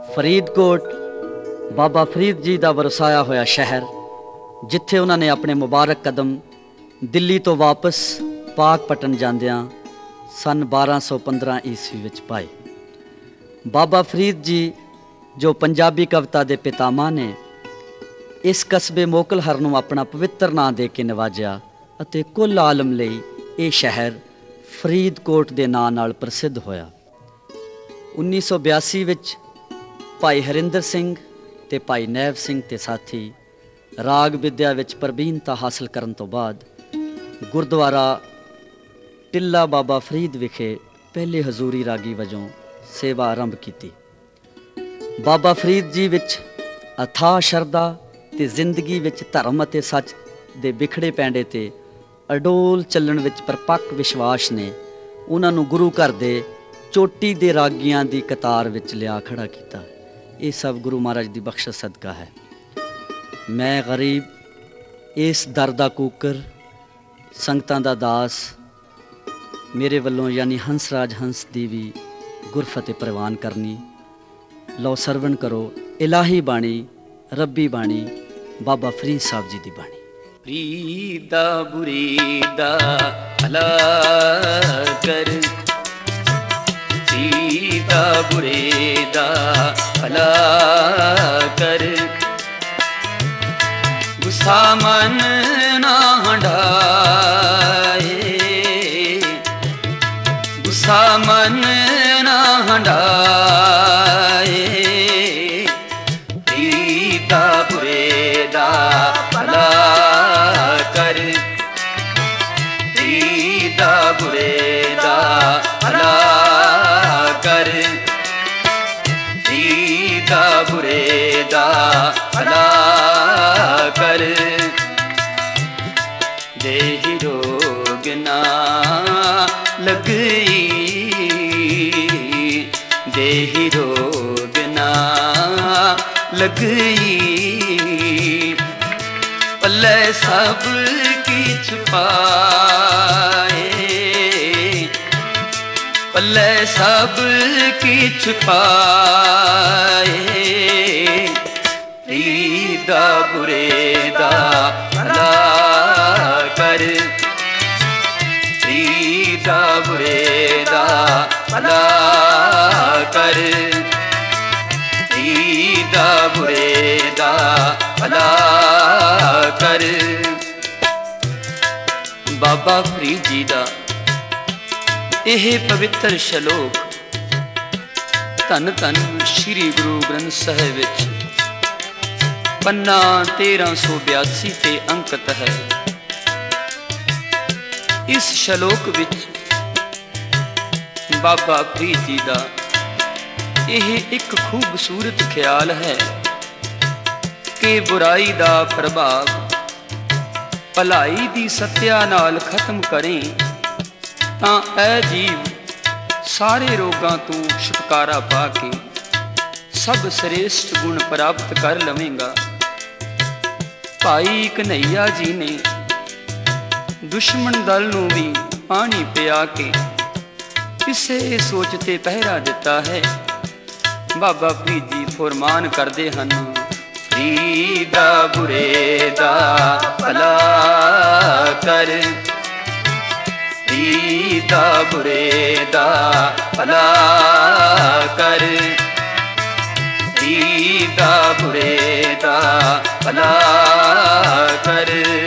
ਫਰੀਦਕੋਟ ਬਾਬਾ ਫਰੀਦ ਜੀ ਦਾ ਵਰਸਾਇਆ ਹੋਇਆ ਸ਼ਹਿਰ, ਜਿੱਥੇ ਉਹਨਾਂ ਨੇ ਆਪਣੇ ਮੁਬਾਰਕ ਕਦਮ ਦਿੱਲੀ ਤੋਂ ਵਾਪਸ ਪਾਕਪਟਨ ਜਾਂਦਿਆਂ ਸੰਨ 1215 ਈਸਵੀ ਵਿੱਚ ਪਾਏ। ਬਾਬਾ ਫਰੀਦ ਜੀ ਜੋ ਪੰਜਾਬੀ ਕਵਿਤਾ ਦੇ ਪਿਤਾਮਾ ਨੇ, ਇਸ ਕਸਬੇ ਮੋਕਲਹਰ ਨੂੰ ਆਪਣਾ ਪਵਿੱਤਰ ਨਾਂ ਦੇ ਕੇ ਨਵਾਜਿਆ ਅਤੇ ਕੁੱਲ ਆਲਮ ਲਈ ਇਹ ਸ਼ਹਿਰ ਫਰੀਦਕੋਟ ਦੇ ਨਾਂ ਨਾਲ ਪ੍ਰਸਿੱਧ ਹੋਇਆ। 1982 ਵਿੱਚ ਭਾਈ ਹਰਿੰਦਰ ਸਿੰਘ ਤੇ ਭਾਈ ਨੈਬ ਸਿੰਘ ਤੇ ਸਾਥੀ ਰਾਗ ਵਿਦਿਆ ਵਿੱਚ ਪ੍ਰਬੀਨਤਾ ਹਾਸਲ ਕਰਨ ਤੋਂ ਬਾਅਦ ਗੁਰਦੁਆਰਾ ਟਿੱਲਾ ਬਾਬਾ ਫਰੀਦ ਵਿਖੇ ਪਹਿਲੇ ਹਜ਼ੂਰੀ ਰਾਗੀ ਵਜੋਂ ਸੇਵਾ ਆਰੰਭ ਕੀਤੀ। ਬਾਬਾ ਫਰੀਦ ਜੀ ਵਿੱਚ ਅਥਾਹ ਸ਼ਰਧਾ ਤੇ ਜ਼ਿੰਦਗੀ ਵਿੱਚ ਧਰਮ ਅਤੇ ਸੱਚ ਦੇ ਵਿਖੜੇ ਪੈਂਡੇ ਤੇ ਅਡੋਲ ਚੱਲਣ ਵਿੱਚ ਪਰਪੱਕ ਵਿਸ਼ਵਾਸ ਨੇ ਉਹਨਾਂ ਨੂੰ ਗੁਰੂ ਘਰ ਦੇ ਚੋਟੀ ਦੇ ਰਾਗੀਆਂ ਦੀ ਕਤਾਰ ਵਿੱਚ ਲਿਆ ਖੜਾ ਕੀਤਾ। ਇਹ ਸਭ ਗੁਰੂ ਮਹਾਰਾਜ ਦੀ ਬਖਸ਼ਿਸ਼ ਸਦਕਾ ਹੈ। ਮੈਂ ਗਰੀਬ, ਇਸ ਦਰ ਦਾ ਕੂਕਰ, ਸੰਗਤਾਂ ਦਾ ਦਾਸ, ਮੇਰੇ ਵੱਲੋਂ ਯਾਨੀ ਹੰਸਰਾਜ ਹੰਸ ਦੀ ਵੀ ਗੁਰਫਤਿਹ ਪ੍ਰਵਾਨ ਕਰਨੀ। ਲਓ ਸਰਵਣ ਕਰੋ ਇਲਾਹੀ ਬਾਣੀ, ਰੱਬੀ ਬਾਣੀ, ਬਾਬਾ ਫਰੀਦ ਸਾਹਿਬ ਜੀ ਦੀ ਬਾਣੀ। ਫਰੀਦਾ ਬੁਰੀਦਾ ਭਲਾ ਕਰ, ਫਰੀਦਾ ਬੁਰੀਦਾ ਭਲਾ ਕਰ, ਗੁੱਸਾ ਮਨ ਨਾ ਹੰਢਾਏ, ਗੁੱਸਾ ਮਨ ਨਾ ਹੰਢਾਏ, ਫਰੀਦਾ ਬੁਰੀਦਾ ਭਲਾ ਕਰ, ਫਰੀਦਾ ਬੁਰੀਦਾ ਭਲਾ ਕਰ, ਫਰੀਦਾ ਬੁਰੀਦਾ ਭਲਾ ਕਰ, ਦੇਹੀ ਰੋਗ ਨਾ ਲਗਈ, ਦੇਹੀ ਰੋਗ ਨਾ ਲਗਈ, ਪੱਲੇ ਸਭ ਕਿਛ ਪਾਏ, ਪੱਲੇ ਸਭ ਕਿਛ ਪਾਏ, ਫਰੀਦਾ ਬੁਰੀਦਾ ਭਲਾ ਕਰ, ਫਰੀਦਾ ਬੁਰੀਦਾ ਭਲਾ ਕਰ, ਫਰੀਦਾ ਬੁਰੀਦਾ ਭਲਾ ਕਰ। ਬਾਬਾ ਫਰੀਦ ਜੀ ਦਾ ਇਹ ਪਵਿੱਤਰ ਸ਼ਲੋਕ ਧੰਨ ਧੰਨ ਸ਼੍ਰੀ ਗੁਰੂ ਗ੍ਰੰਥ ਸਾਹਿਬ ਵਿੱਚ ਪੰਨਾ 1382 ਤੇ ਅੰਕਿਤ ਹੈ। ਇਸ ਸ਼ਲੋਕ ਵਿੱਚ ਬਾਬਾ ਫਰੀਦ ਜੀ ਦਾ ਇਹ ਇੱਕ ਖੂਬਸੂਰਤ ਖਿਆਲ ਹੈ ਕਿ ਬੁਰਾਈ ਦਾ ਪ੍ਰਭਾਵ ਭਲਾਈ ਦੀ ਸੱਤਿਆ ਨਾਲ ਖਤਮ ਕਰੇ ਤਾਂ ਐ ਜੀਵ ਸਾਰੇ ਰੋਗਾਂ ਤੋਂ ਛੁਟਕਾਰਾ ਪਾ ਕੇ ਸਭ ਸ੍ਰੇਸ਼ਟ ਗੁਣ ਪ੍ਰਾਪਤ ਕਰ ਲਵੇਂਗਾ। ਭਾਈ ਕਨ੍ਹਈਆ ਜੀ ਨੇ ਦੁਸ਼ਮਣ ਦਲ ਨੂੰ ਵੀ ਪਾਣੀ ਪਿਆ ਕੇ ਇਸੇ ਸੋਚ ਤੇ ਪਹਿਰਾ ਦਿੱਤਾ ਹੈ। ਬਾਬਾ ਫਰੀਦ ਜੀ ਫਰਮਾਨ ਕਰਦੇ ਹਨ, ਫਰੀਦਾ ਬੁਰੀਦਾ ਭਲਾ ਕਰ, ਫਰੀਦਾ ਬੁਰੀਦਾ ਭਲਾ ਕਰ, ਫਰੀਦਾ ਬੁਰੀਦਾ ਭਲਾ ਕਰ।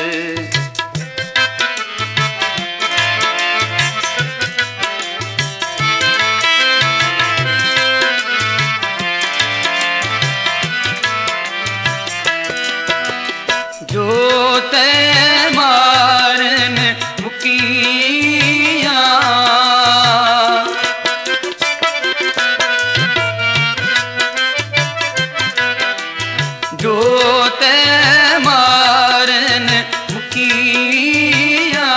ਜੋ ਤੈ ਮਾਰਨ ਮੁਕੀਆਂ, ਜੋ ਤੈ ਮਾਰਨ ਮੁਕੀਆਂ,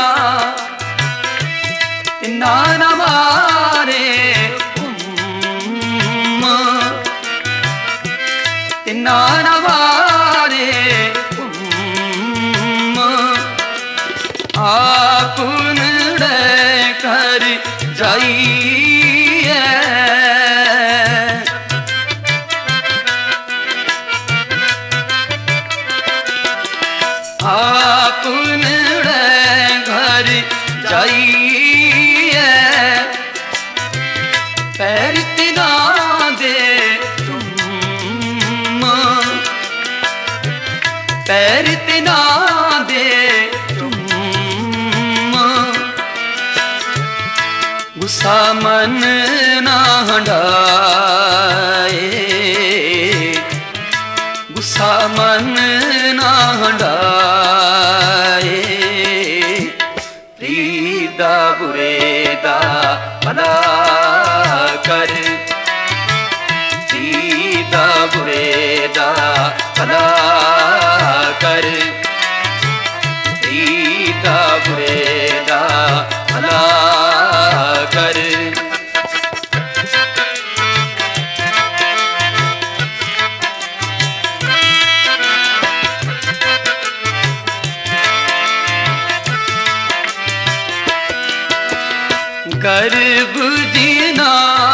ਤਿਨਾ ਨਾ ਮਾਰੇ ਤਿਨਾ ਨਾ ਮਾਰੇ आपन कर जाइए बिना दे तुम गुस्सा मन ना हंडाए, गुस्सा मन ना हंडाए। प्रीदा बुरे दा भला कर, प्रीदा बुरे दा भला कर, प्रीदा बुरे दा भला कर। गर्भ जीना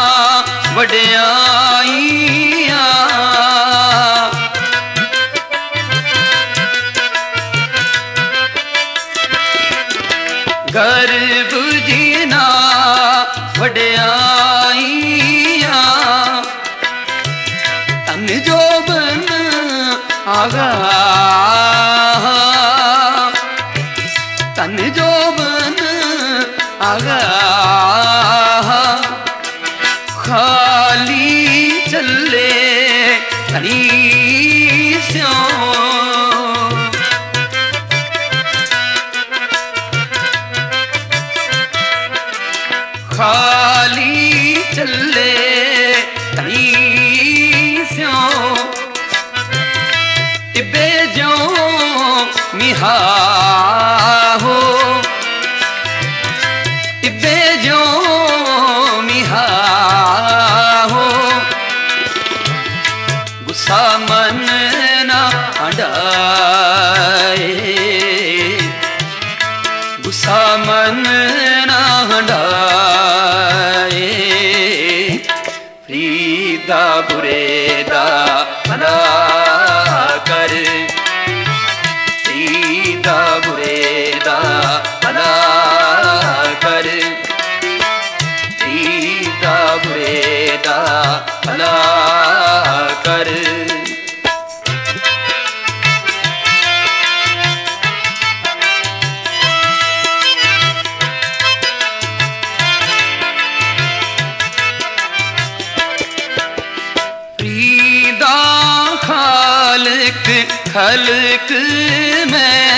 वड्याइया, गर्भ जीना वड्याइया। तन जोबन आगा, तन जोबन आगा, खाली चले तनी स्यों, खाली चले तनी स्यों। तिबे जो मिहा हो, तिबे जो मिहा हो। गुस्सा मन ना हंडाए, गुस्सा मन ना हंडाए। प्रीदा बुरे दा भला कर, प्रीदा बुरे दा भला कर, प्रीदा बुरे दा भला कर। प्रीदा खालिक खल्क में,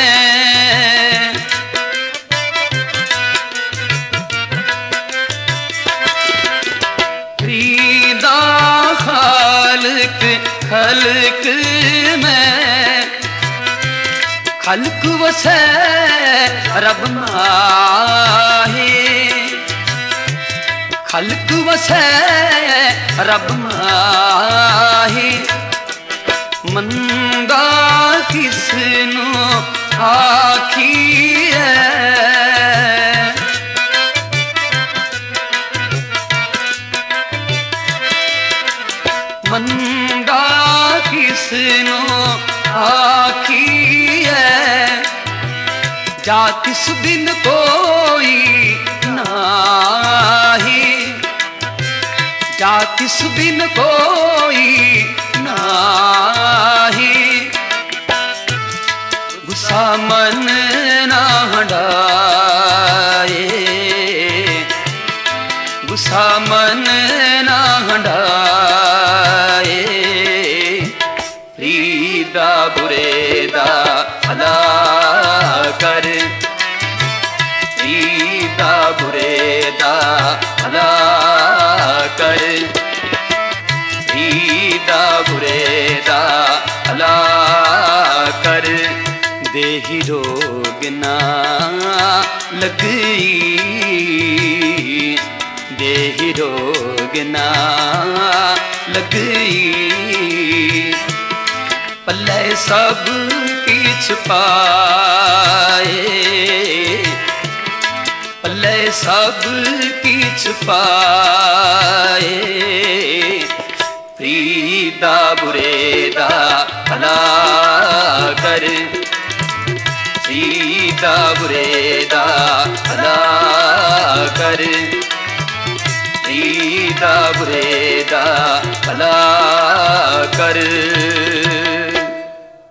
प्रीदा खालिक खल्क में। खल्क वसे रब माहे, खल्क वसे रब माहे। मंदा किसनु आखिए, मंदा किसनु आखिए। जा तिस बिन कोई नाही, जा तिस बिन कोई नाही। गुस्सा मन ना हंडाए, गुस्सा मन ना हंडाए। प्रीदा बुरे दा भला कर, प्रीदा बुरे दा भला कर, प्रीदा बुरे दा भला कर। देहि रोग ना लगई, देहि रोग ना लगई। पल्ले सब किछ पाए, पल्ले सब किछ पाए। प्रीदा बुरे दा भला कर, प्रीदा बुरे दा भला कर, प्रीदा बुरे दा भला कर।